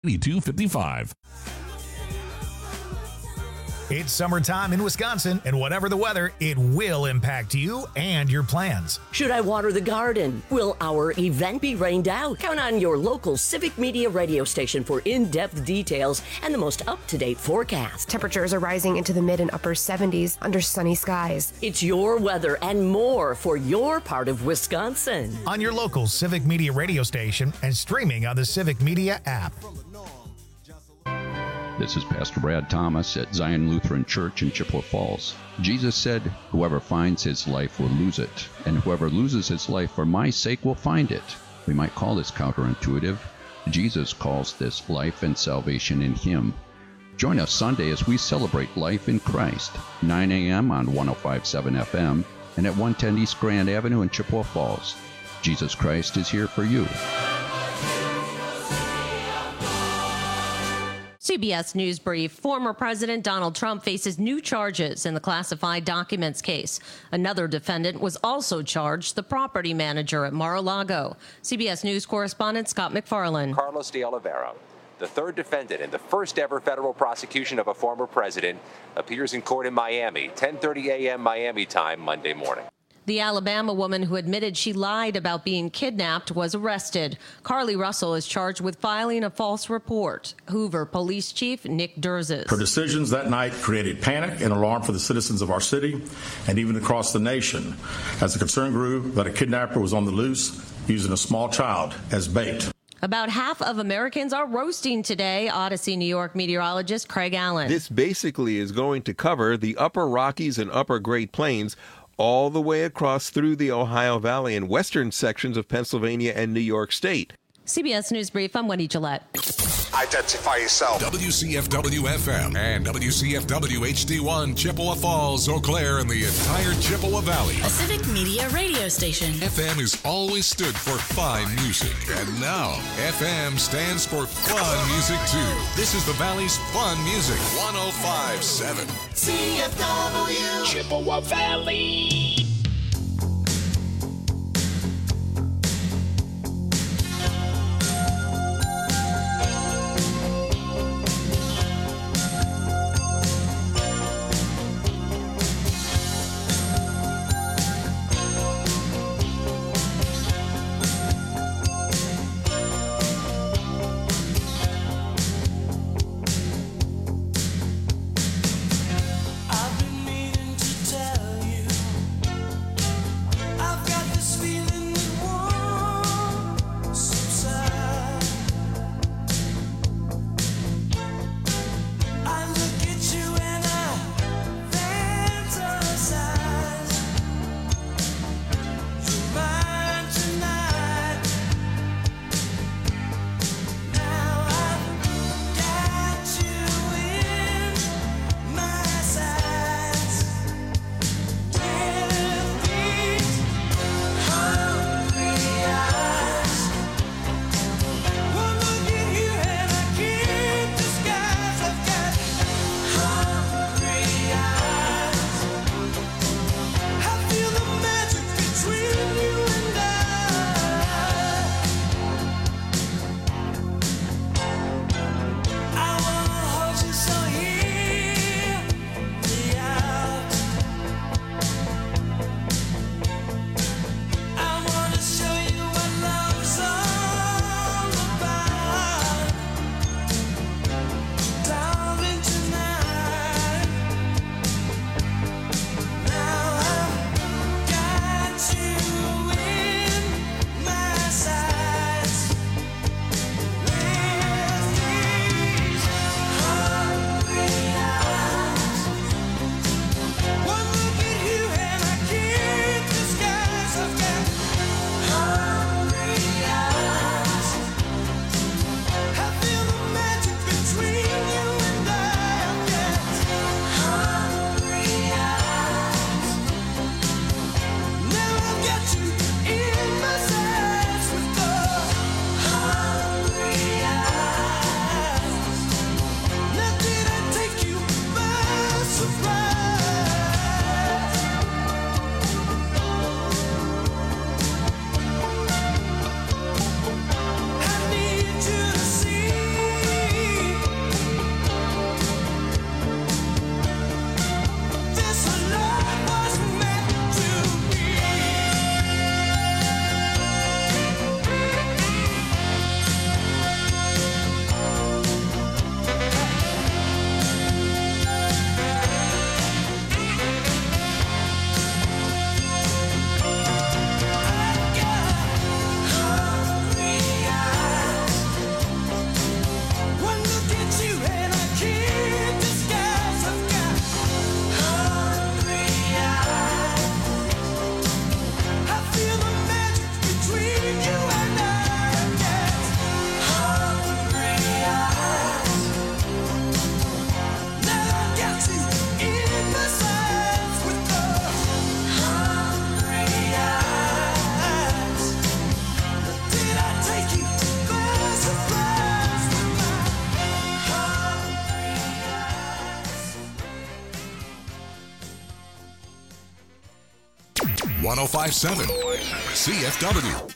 8255. It's summertime in Wisconsin, and whatever the weather, it will impact you and your plans. Should I water the garden? Will our event be rained out? Count on your local Civic Media radio station for in-depth details and the most up-to-date forecast. Temperatures are rising into the mid and upper 70s under sunny skies. It's your weather and more for your part of Wisconsin. On your local Civic Media radio station and streaming on the Civic Media app. This is Pastor Brad Thomas at Zion Lutheran Church in Chippewa Falls. Jesus said, "Whoever finds his life will lose it, and whoever loses his life for my sake will find it." We might call this counterintuitive. Jesus calls this life and salvation in him. Join us Sunday as we celebrate life in Christ, 9 a.m. on 105.7 FM and at 110 East Grand Avenue in Chippewa Falls. Jesus Christ is here for you. CBS News Brief. Former President Donald Trump faces new charges in the classified documents case. Another defendant was also charged, the property manager at Mar-a-Lago. CBS News correspondent Scott McFarland. Carlos de Oliveira, the third defendant in the first ever federal prosecution of a former president, appears in court in Miami, 10:30 a.m. Miami time Monday morning. The Alabama woman who admitted she lied about being kidnapped was arrested. Carly Russell is charged with filing a false report. Hoover Police Chief Nick Durzis. Her decisions that night created panic and alarm for the citizens of our city and even across the nation as the concern grew that a kidnapper was on the loose using a small child as bait. About half of Americans are roasting today. Odyssey, New York meteorologist Craig Allen. This basically is going to cover the upper Rockies and upper Great Plains all the way across through the Ohio Valley and western sections of Pennsylvania and New York State. CBS News Brief, I'm Wendy Gillette. Identify yourself. WCFW-FM and WCFW-HD1, Chippewa Falls, Eau Claire, and the entire Chippewa Valley. A Civic Media radio station. FM has always stood for fine music. And now, FM stands for fun music, too. This is the Valley's fun music. 105.7. CFW. Chippewa Valley. I've been meaning to tell you 1057 CFW.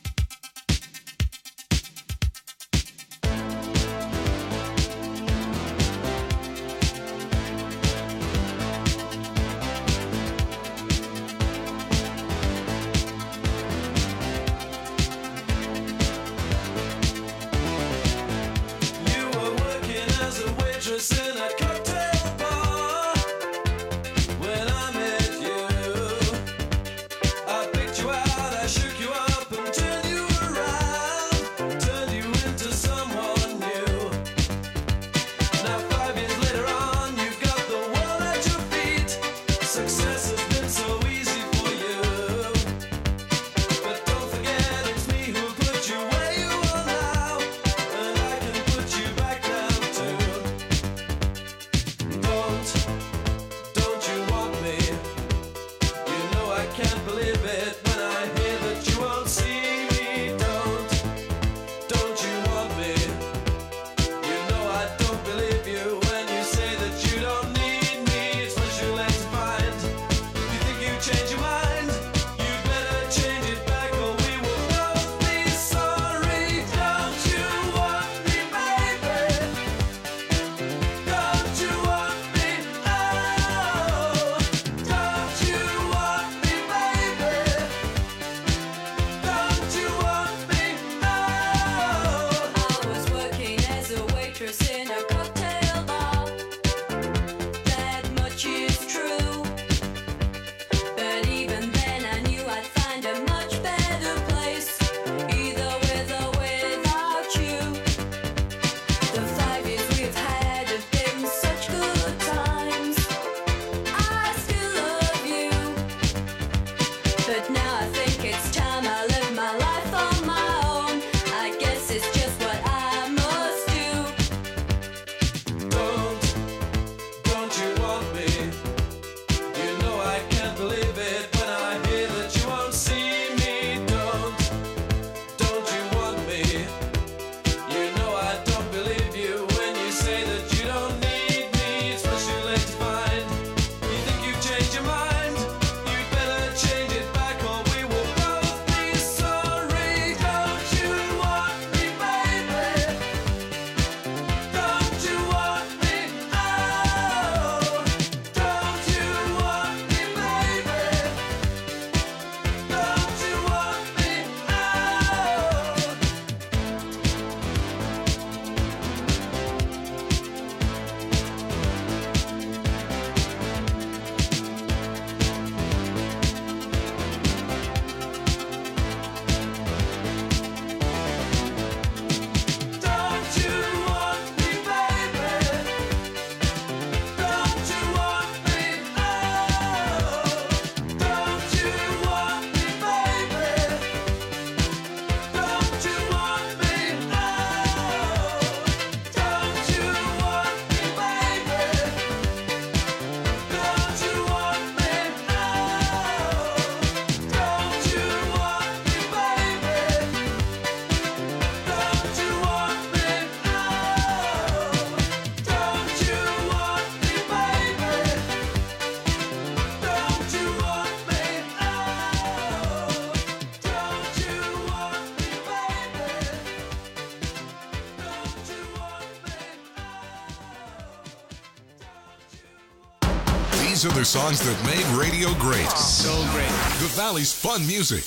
These are the songs that made radio great. So great. The Valley's fun music.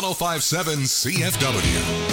1057 CFW.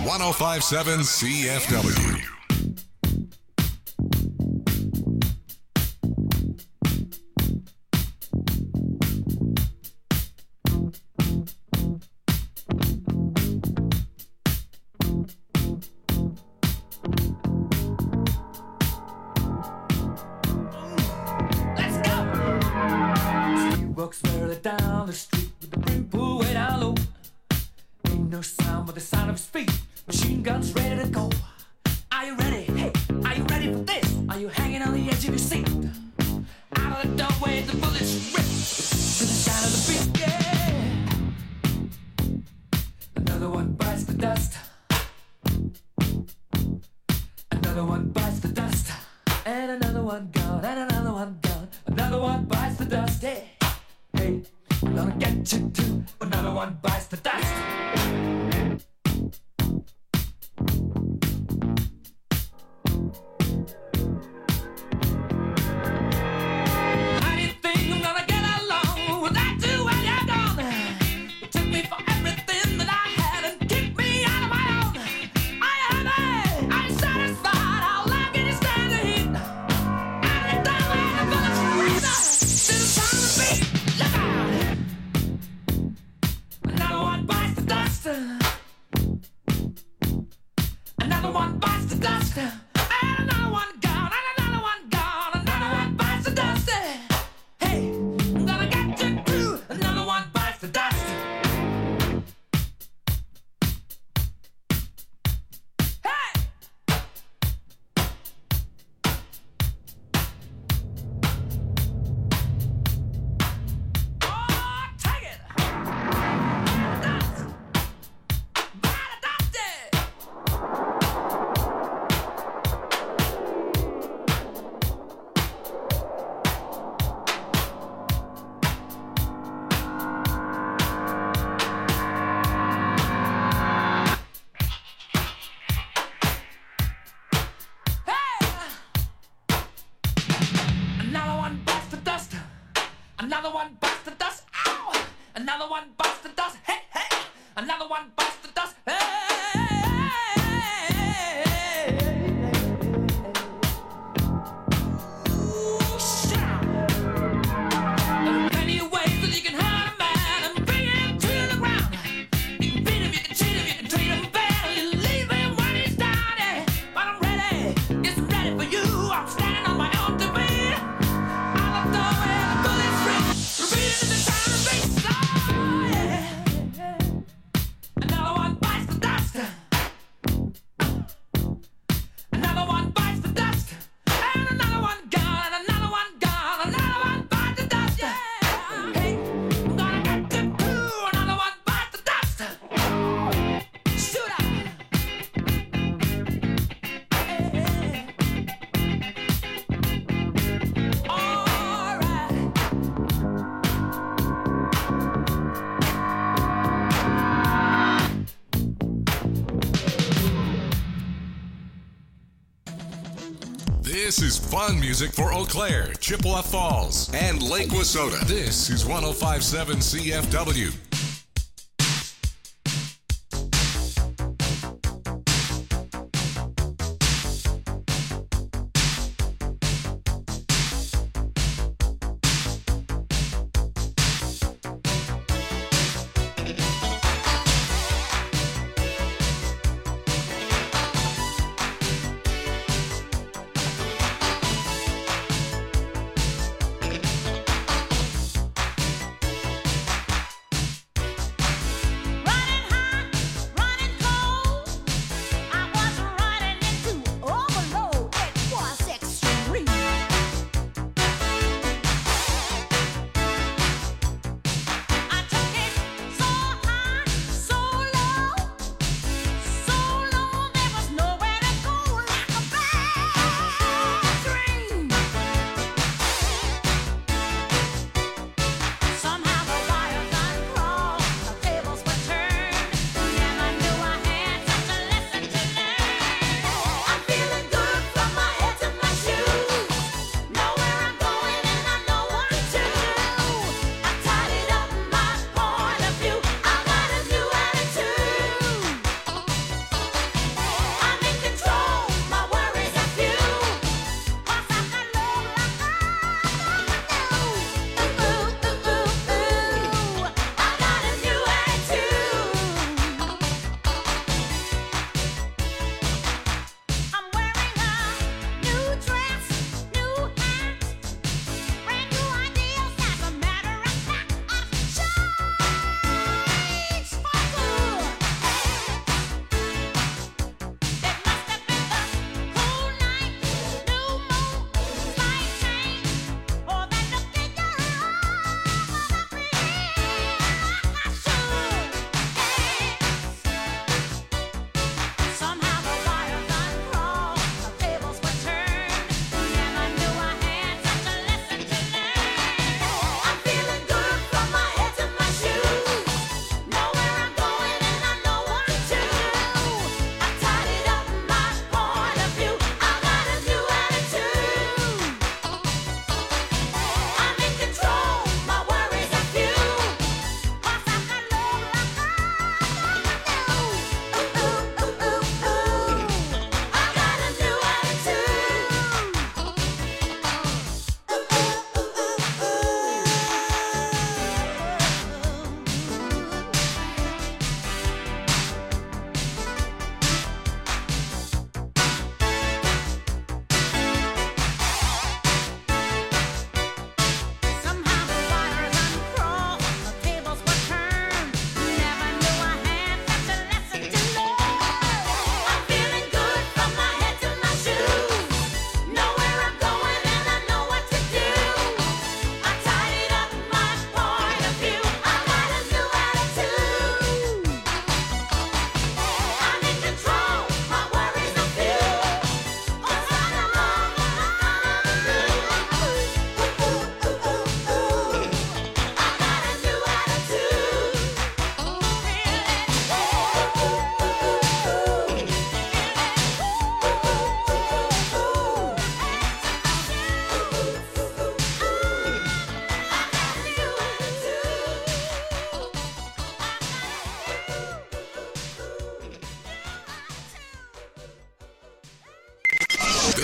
1057 CFW. Down the street with the brim pulled way down low. Ain't no sound but the sound of speed. Machine guns ready to go. Are you ready? Hey, are you ready for this? Are you hanging on the edge of your seat? Out of the doorway, the bullets rip to the sound of the beat. Yeah. Another one bites the dust. Another one bites the dust. And another one gone. And another one gone. Another one bites the dust. Hey. Hey, I'm gonna get you too. Another one bites the dust. How do you think I'm gonna get along without you when you're gone? You took me for everything that I had and kicked me out of my own. Are you happy? Are you satisfied? How long can you stand the heat? Out of the doorway, the bullets rip to the sound of the beat. Look out! Another one bites the dust. Another one bites the dust. And another one gone. And another one gone. Another one bites the dust. Hey, I'm gonna get you too. Another one bites the dust. Hey! Oh, take it! Dust! By the dusty! Another one bites the dust. Another one bites the dust. Ow! Another one bites the dust. Hey, hey! Another one bites the dust. Hey! Ooh, shit! There are plenty of ways that you can hurt a man and bring him to the ground. You can beat him, you can cheat him, you can treat him bad, you leave him when he's down. Yeah. But I'm ready, yes, I'm ready for you. I'm standing on my own to be. Out of the way, the bullets rip, repeating the sound of beats. Oh, yeah. Another one bites the dust. Another one bites the dust. And another one gone. And another one gone. Another one bites the dust. Yeah. Hey, I'm gonna get you too. Another one bites the dust. Shoot out. All right. This is fun music for Eau Claire, Chippewa Falls, and Lake Wissota. This is 1057 CFW.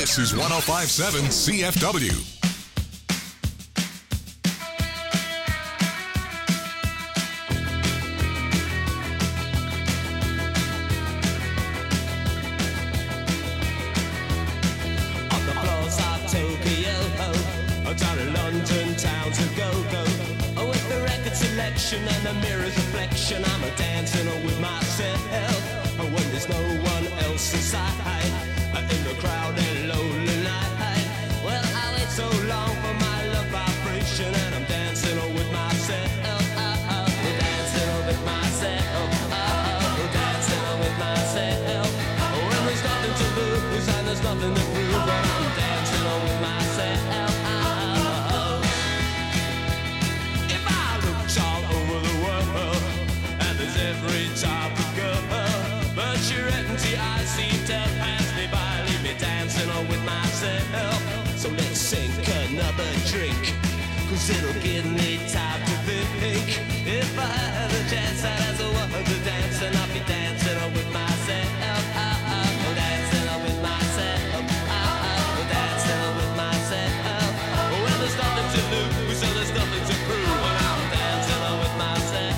This is 105.7 CFW. And the mirror's reflection, I'm a dancing with myself. When there's no one else inside, in the crowded lonely night. Well, I wait so long for my love vibration, and I'm dancing with myself. Dancing with myself. Dancing with myself. When there's nothing to lose and there's nothing to prove, but I'm dancing with myself. Every type of girl, but your empty eyes seem to pass me by, leave me dancing with myself. So let's sink another drink, cause it'll give me time to think. If I had a chance, I'd ask a woman to dance, and I'll be dancing with myself. Dancing with myself. Dancing with myself. Well, there's nothing to lose, so there's nothing to prove, and I'm dancing with myself.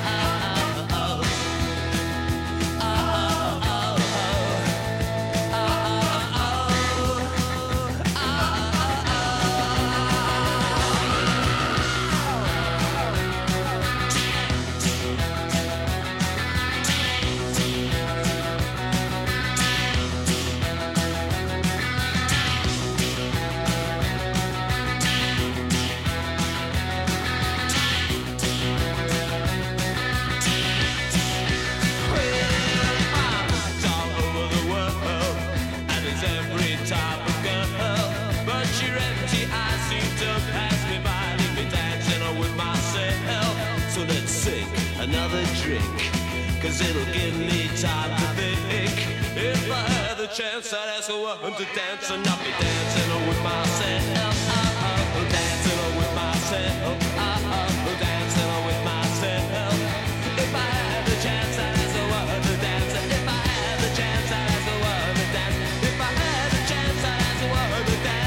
Another drink, cause it'll give me time to think. If I had the chance, I'd ask a woman to dance, and I'll be dancing with myself. Dancing with myself. Dancing with myself. If I had the chance, I'd ask a woman to dance. If I had the chance, I'd ask a woman to dance. If I had the chance, I'd ask a woman to dance.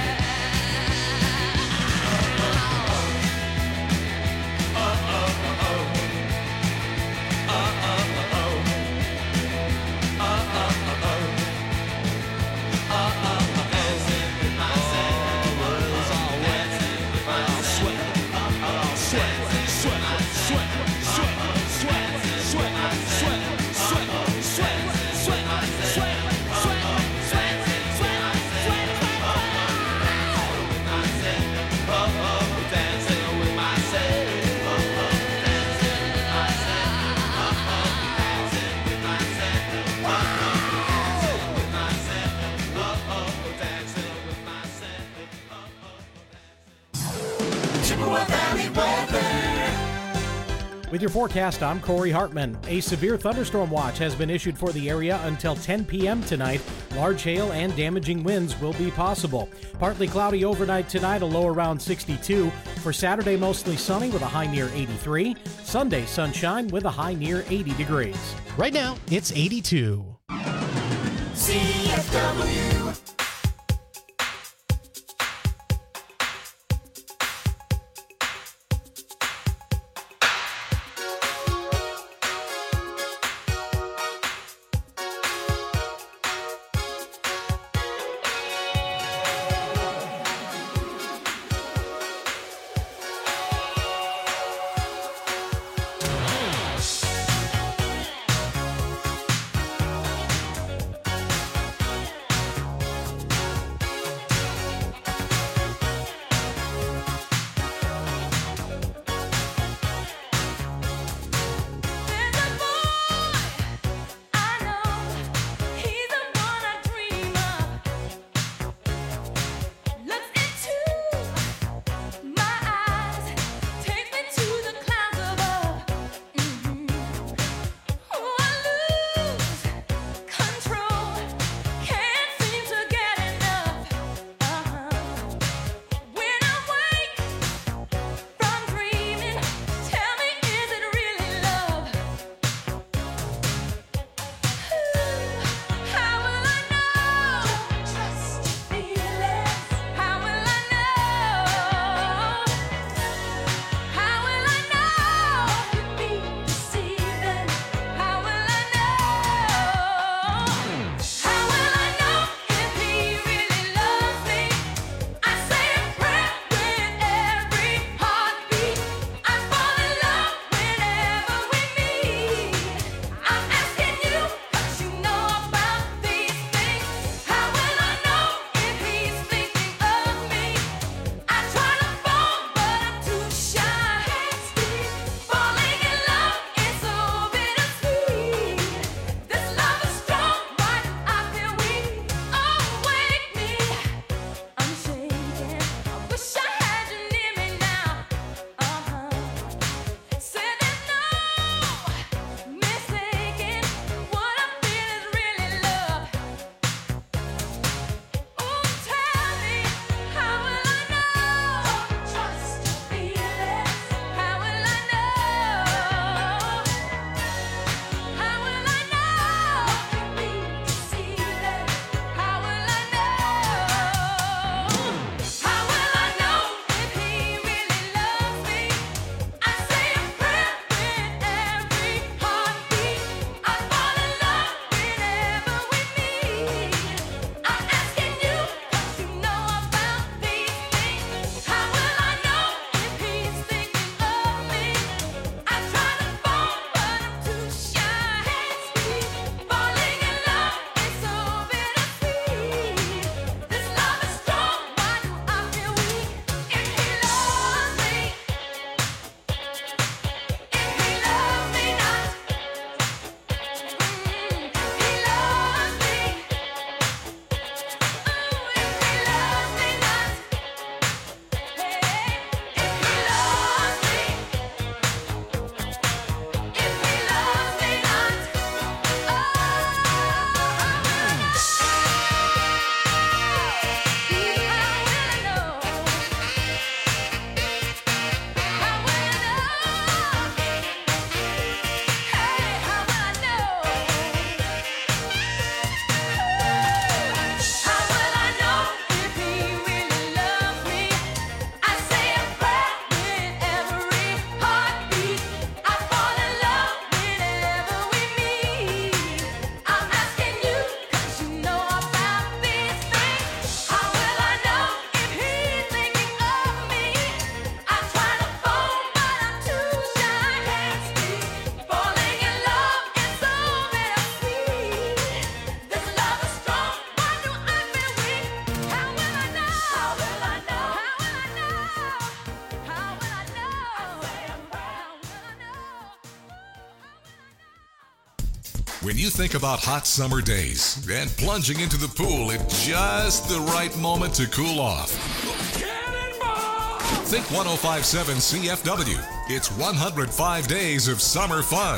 With your forecast, I'm Corey Hartman. A severe thunderstorm watch has been issued for the area until 10 p.m. tonight. Large hail and damaging winds will be possible. Partly cloudy overnight tonight, a low around 62. For Saturday, mostly sunny with a high near 83. Sunday, sunshine with a high near 80 degrees. Right now, it's 82. CFW. When you think about hot summer days and plunging into the pool at just the right moment to cool off, think 105.7 CFW. It's 105 days of summer fun.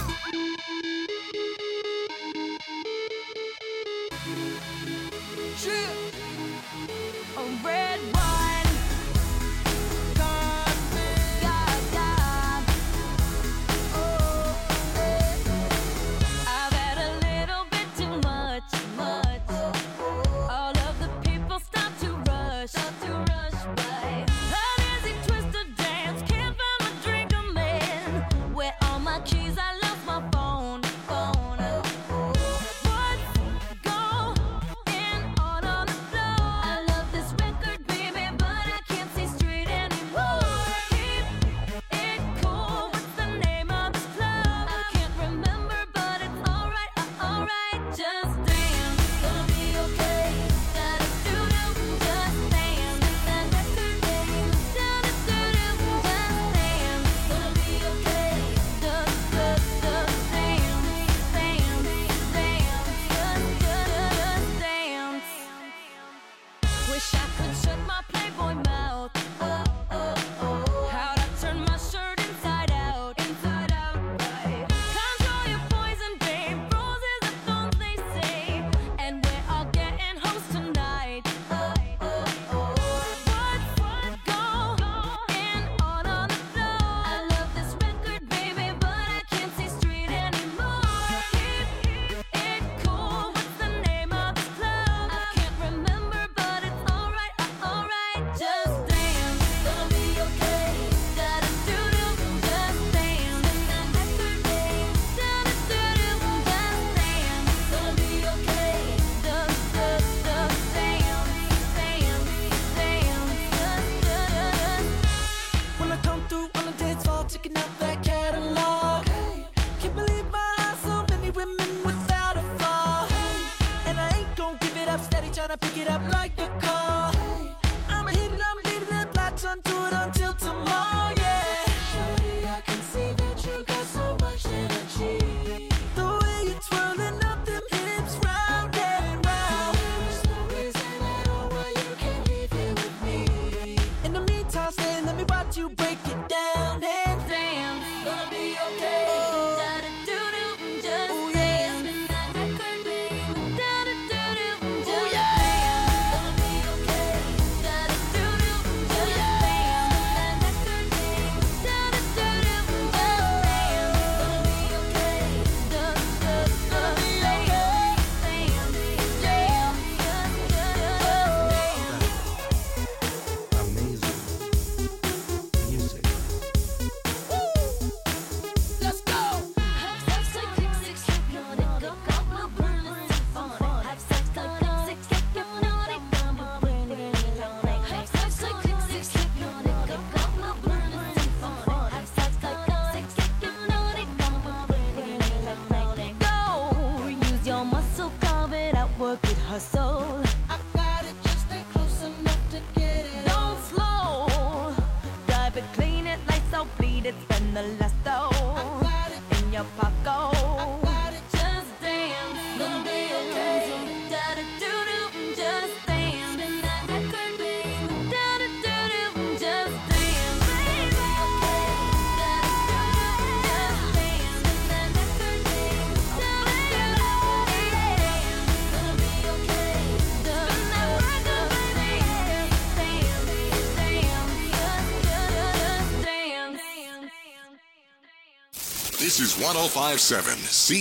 This is 105.7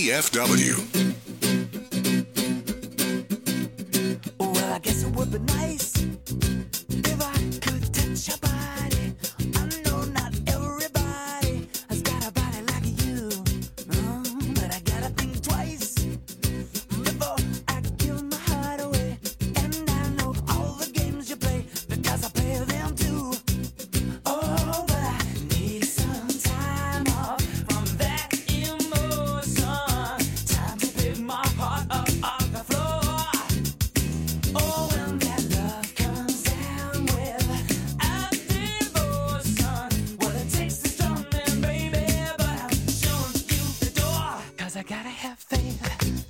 CFW. Well, I guess it would be nice if I could touch your body. I know not everybody has got a body like you, but I gotta think twice before I give my heart away. And I know all the games you play because I play them too. Oh, but I need some time off from that emotion. Time to pick my heart up off the floor. Oh, when that love comes down with a devotion, well, it takes a strong man, baby, but I'm showing you the door. 'Cause I gotta have faith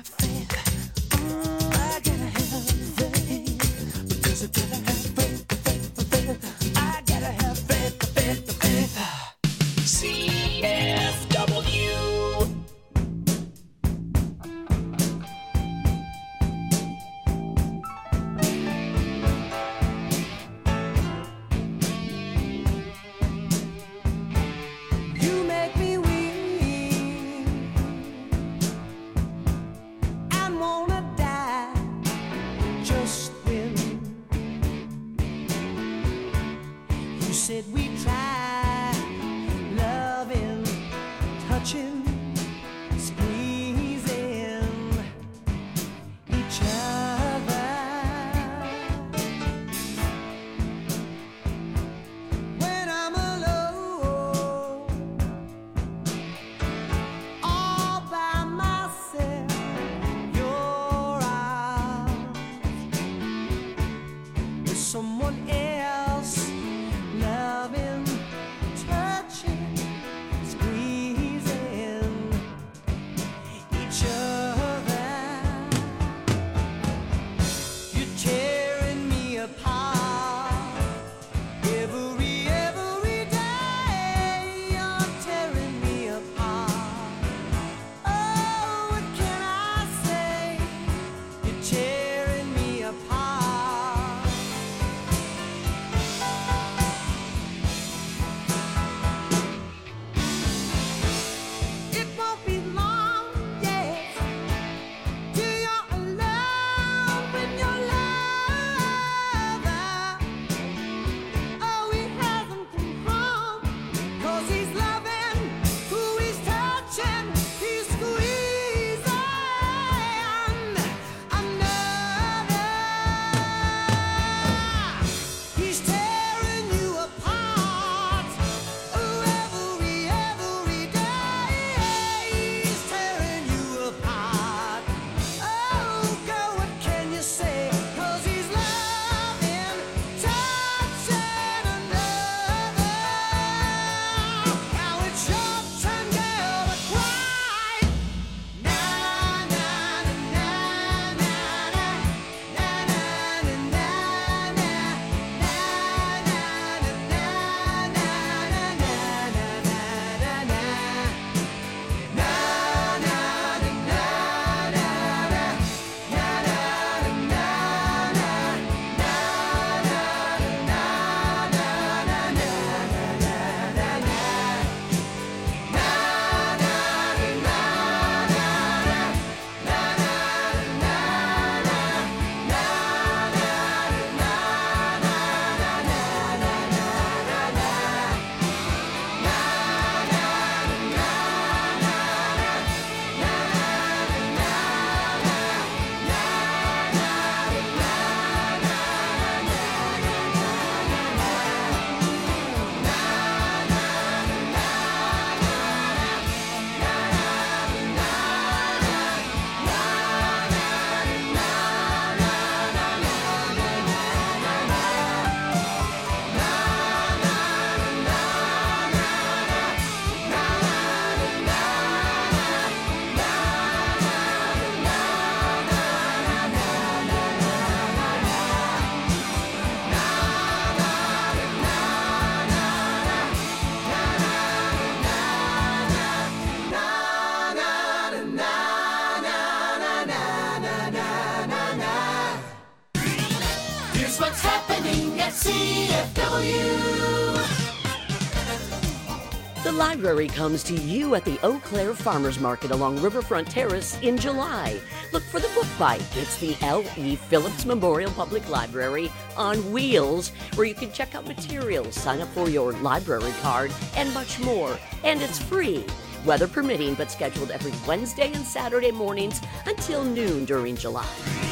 The library comes to you at the Eau Claire Farmers Market along Riverfront Terrace in July. Look for the Book Bite. It's the L.E. Phillips Memorial Public Library on wheels, where you can check out materials, sign up for your library card, and much more. And it's free, weather permitting, but scheduled every Wednesday and Saturday mornings until noon during July.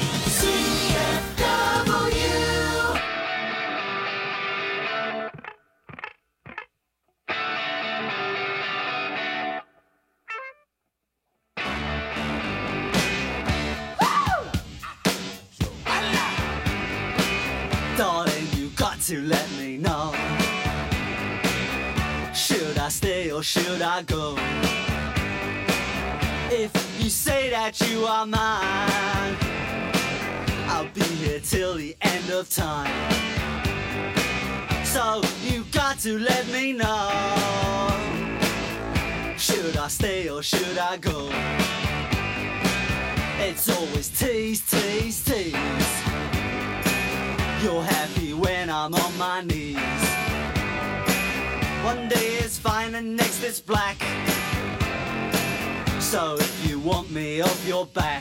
CFW. Darling, you got to let me know. Should I stay or should I go? If you say say that you are mine. I'll be here till the end of time. So you got to let me know. Should I stay or should I go? It's always tease, tease, tease. You're happy when I'm on my knees. One day it's fine and next it's black. So if you want me off your back,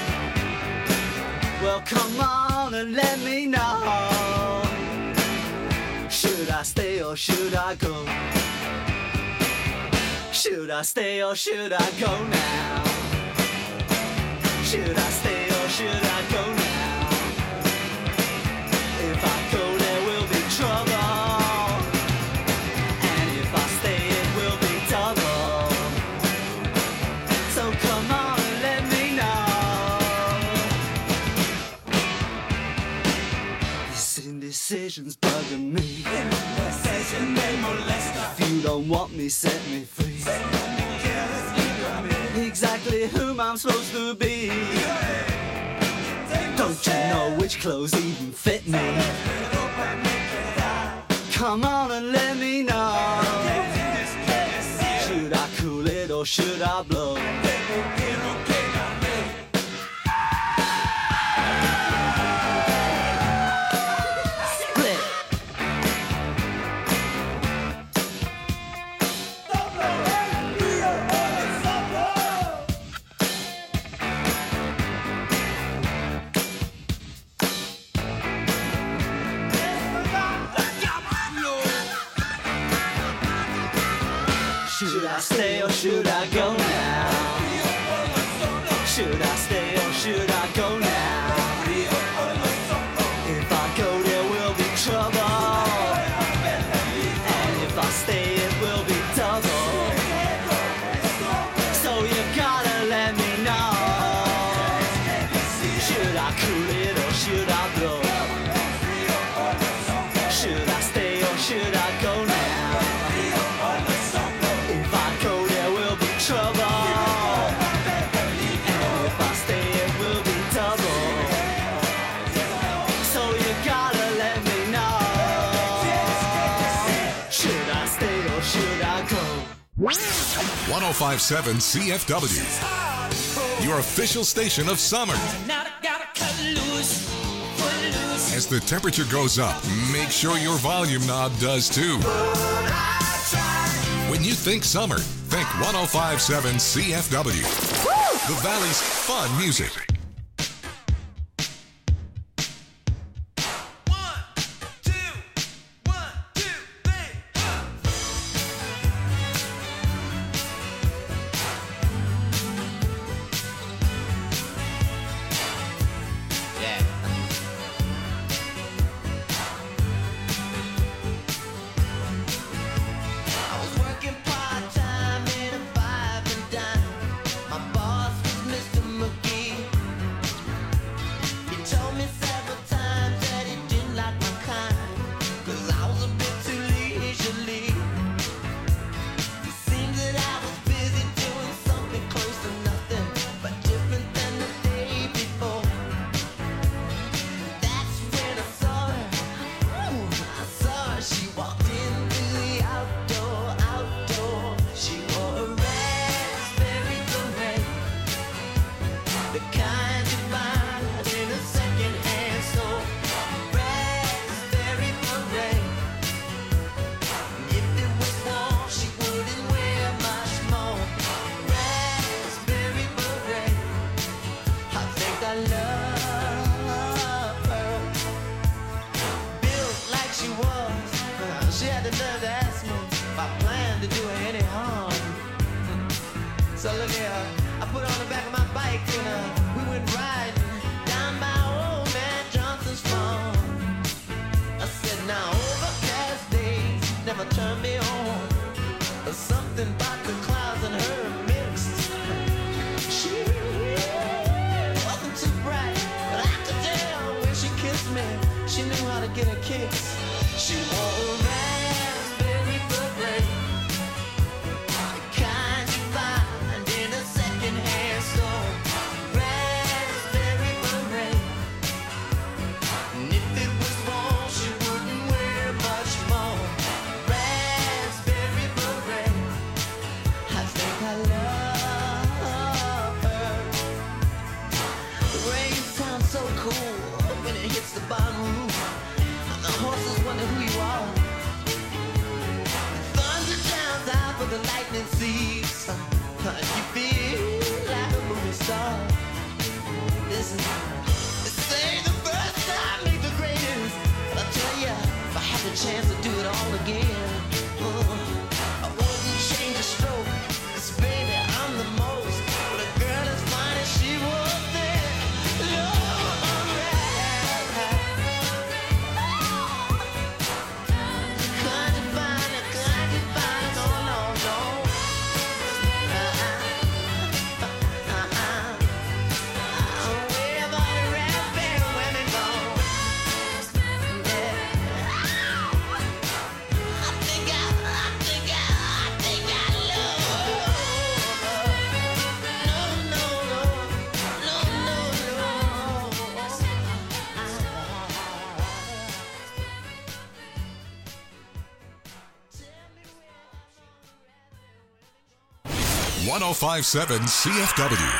well come on and let me know. Should I stay or should I go? Should I stay or should I go now? Should I stay or should I go now? If I go there will be trouble, and if I stay it will be double. So come on and let me know. This indecision's bugging me. If you don't want me, set me free. Exactly whom I'm supposed to be. Don't you know which clothes even fit me? Come on and let me know. Should I cool it or should I blow? Should I stay or should I go now? Should I stay or should I go now? If I go there will be trouble, and if I stay it will be double. So you gotta let me know. Should I cool it or should I blow? Should I stay or should I go now? Trouble, and if I stay it will be double. So you gotta let me know. Should I stay or should I go? 1057 CFW, your official station of summer. As the temperature goes up, make sure your volume knob does too. When you think summer, think 1057 CFW. The Valley's fun music. So look here, I put on the back of my bike and we went riding down by old man Johnson's farm. I said, now overcast days never turn me on. There's something about the clouds and her mixed. She wasn't too bright, but I could tell when she kissed me, she knew how to get a kiss. She wore a raspberry beret. Kind you find in a second-hand store. cool when it hits the bottom roof. The horses wonder who you are. Thunder drowns out, but the lightning sees. You feel like a movie star. Listen, they say the first time ain't the greatest. But I'll tell ya, if I had the chance to do it all again, I wouldn't change a stroke. 'Cause baby, I'm the most. But a girl as fine as she was then. Lord, can't you find it? Can't you find it? Oh, no, no. Where the red-beard women go? I think I no, 105.7 CFW.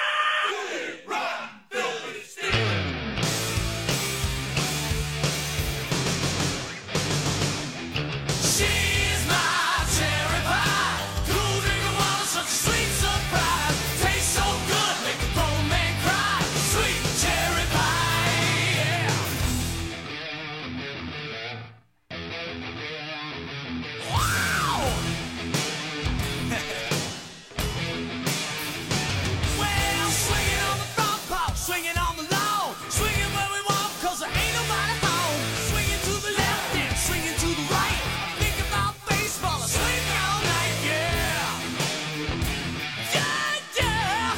She's my cherry pie. Cool drinking water, such a sweet surprise. Tastes so good, make a grown man cry. Sweet cherry pie, yeah. Wow! Well, swinging on the front porch, swinging on the lawn, swinging where we want, 'cause there ain't nobody home. Swinging to the left and swinging to the right. Think about baseball, swinging all night, yeah. Yeah, yeah.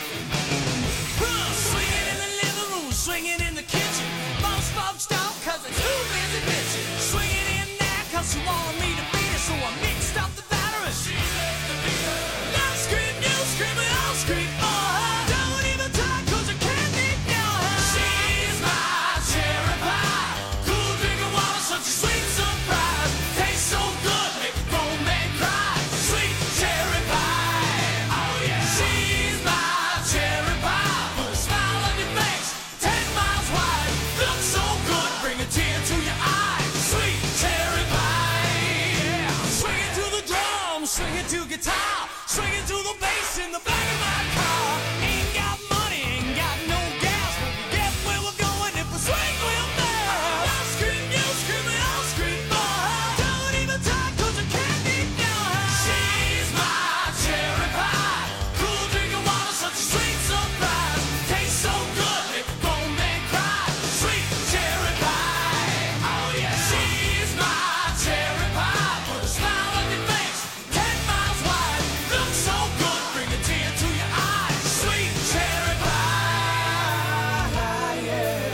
Swinging in the living room, swinging in the kitchen. Most folks don't, 'cause they're too busy bitching. Swinging in there, 'cause she wanted me to beat her, so I mixed up the batter and she let the beat her. Now scream, you scream, and I'll scream for her. Don't even talk, 'cause I can't ignore her. She's my cherry pie. Cool drinking water, such a sweet surprise. Tastes so good, make a grown man cry. Sweet cherry pie. Oh yeah. She's my cherry pie. Put a smile on your face, 10 miles wide. Looks so good, bring a tear to your eye. Sweet cherry pie. Yeah. Swinging to the drum, swinging to guitar, swinging to the bass in the back of my car. Ain't got money, ain't got no gas, but we get where we're going if we swing real fast. I'll scream, you scream, and I'll scream for her. Don't even talk, 'cause I can't ignore her. She's my cherry pie. Cool drinking water, such a sweet surprise. Tastes so good, make a grown man cry. Sweet cherry pie. Oh yeah. She's my cherry pie. Put a smile on your face, 10 miles wide. Looks so good, bring a tear to your eye. Sweet cherry pie. Yeah.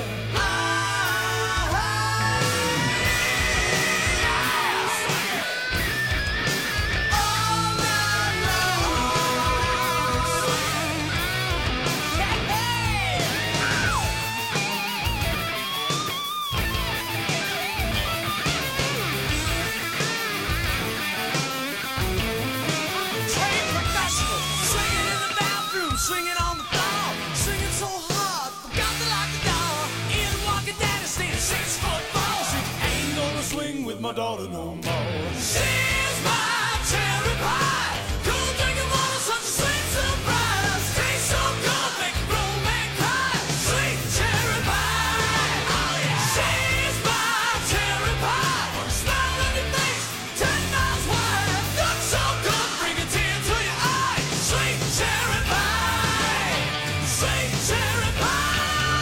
Trained professional, swinging in the bathroom, swinging on the floor, swinging so hard, forgot to lock the door. In walking down the stairs, 6 foot fall. She ain't gonna swing with my daughter no more. She's my cherry pie. Cool drinking water, such a sweet surprise. Tastes so good, make a grown man cry. Sweet cherry pie. Oh yeah. She's my cherry pie. Put a smile on your face, 10 miles wide. Looks so good, bring a tear to your eye. Sweet cherry pie. Sweet cherry pie.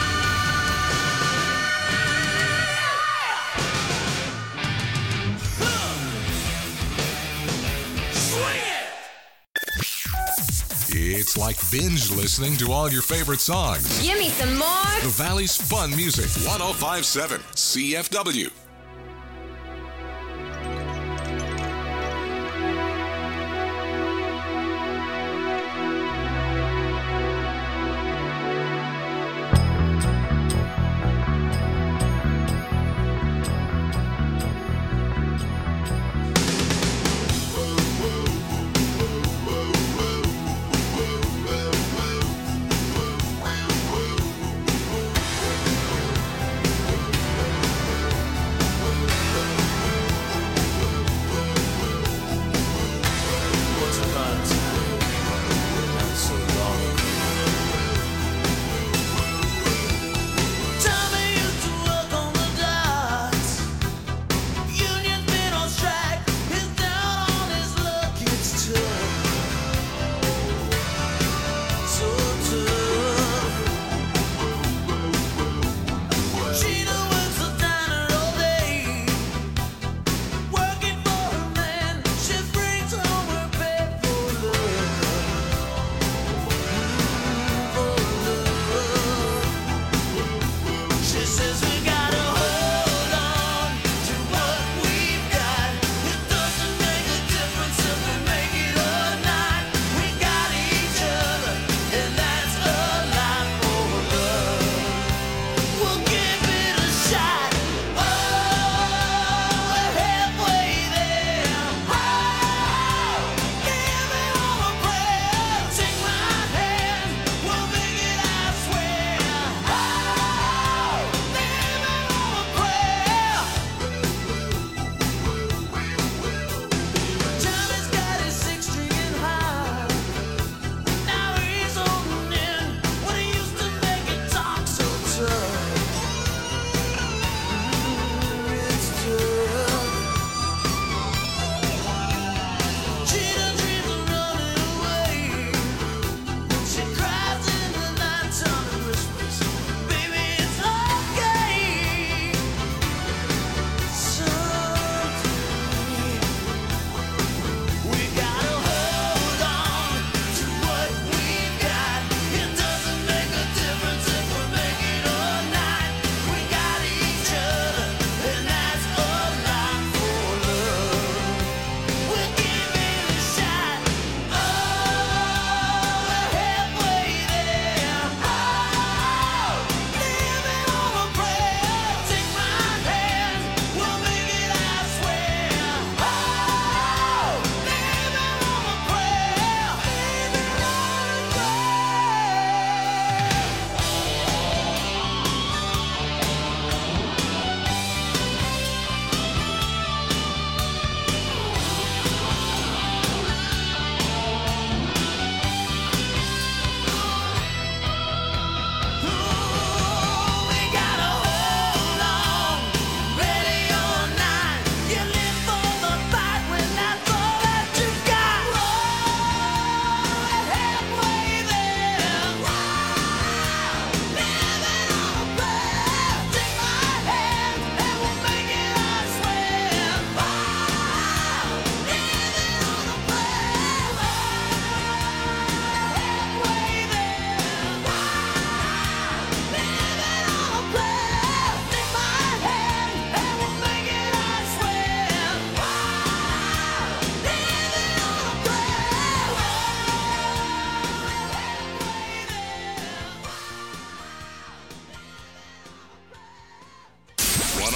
Swing it. It's like binge listening to all your favorite songs. Give me some more. The Valley's Fun Music, 105.7 CFW.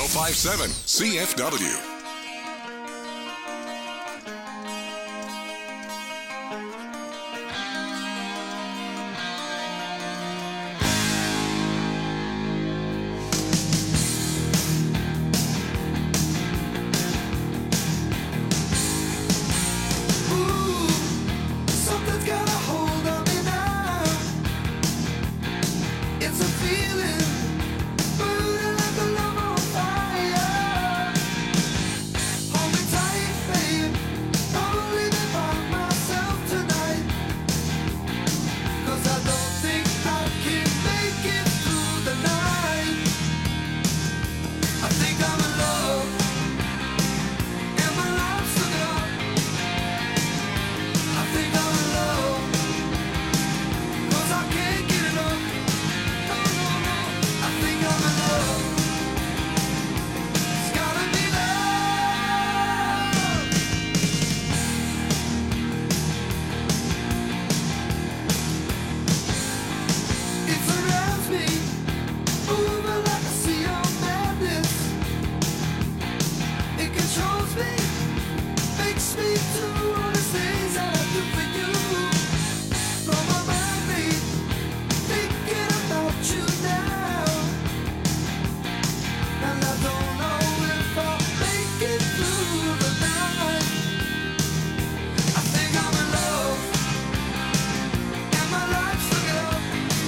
1057 CFW. Something's got a hold on me now. It's a feeling burning like a love on fire. Hold me tight, babe. Don't leave me by myself tonight. 'Cause I don't think I can make it through the night. I think I'm in love, and my life's looking up. I think I'm in love, 'cause I can't get enough. No, no, no. I think I'm in love. It's gotta be love. It surrounds me, moving like a sea of madness. It controls me, makes me do all the things that I do for you. Blow my mind, babe, thinking about you now. And I don't know if I'll make it through the night. I think I'm in love, and my life's looking up.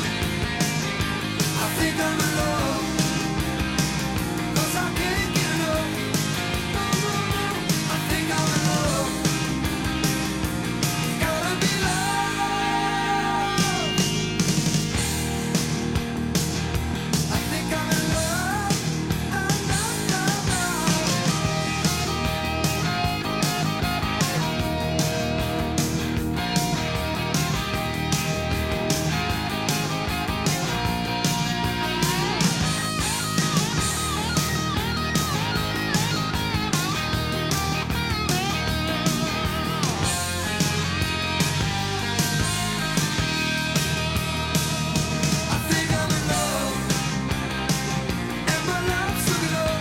I think I'm in love, 'cause I can't get enough. No, no, no. I think I'm in love. Gotta be love. I think I'm in love. No, no, no, no. I think I'm in love, and my life's looking up.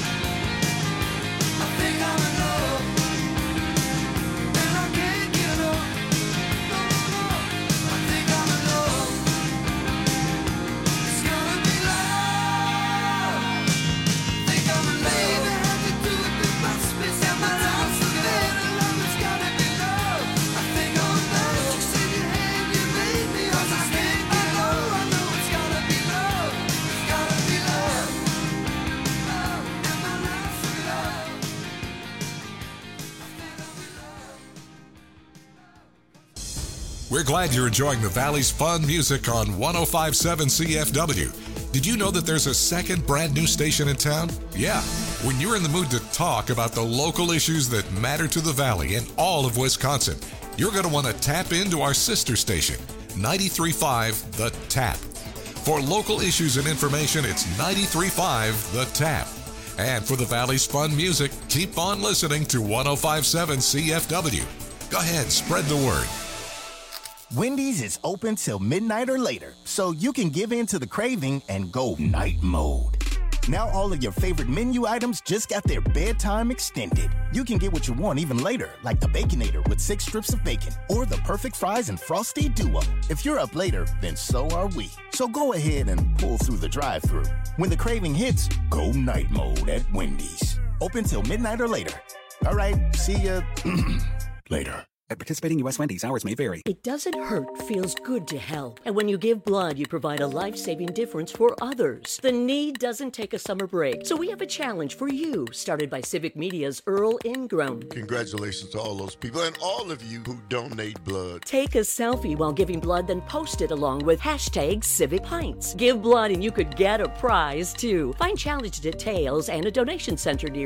I think I'm in love, and I can't get enough. No, no, no. I think I'm in love. It's gonna be love. Think I'm in love. Baby, had to do it with my spits and my life's looking up. Love, it's gotta be love. I think I'm in love. You said you had, you made me, 'cause I can't get enough. I know it's gotta be love. It's gotta be love. Love, and my life's looking up. We're glad you're enjoying the Valley's fun music on 1057 CFW. Did you know that there's a second brand new station in town? Yeah. When you're in the mood to talk about the local issues that matter to the Valley and all of Wisconsin, you're going to want to tap into our sister station, 93.5 The Tap. For local issues and information, it's 93.5 The Tap. And for the Valley's fun music, keep on listening to 1057 CFW. Go ahead, spread the word. Wendy's is open till midnight or later, so you can give in to the craving and go night mode. Now all of your favorite menu items just got their bedtime extended. You can get what you want even later, like the Baconator with 6 strips of bacon, or the perfect fries and frosty duo. If you're up later, then so are we. So go ahead and pull through the drive-thru. When the craving hits, go night mode at Wendy's. Open till midnight or later. All right, see ya later. At participating U.S. Wendy's, hours may vary. It doesn't hurt, feels good to help. And when you give blood, you provide a life-saving difference for others. The need doesn't take a summer break. So we have a challenge for you, started by Civic Media's Earl Ingram. Congratulations to all those people and all of you who donate blood. Take a selfie while giving blood, then post it along with hashtag Civic Pints. Give blood and you could get a prize, too. Find challenge details and a donation center near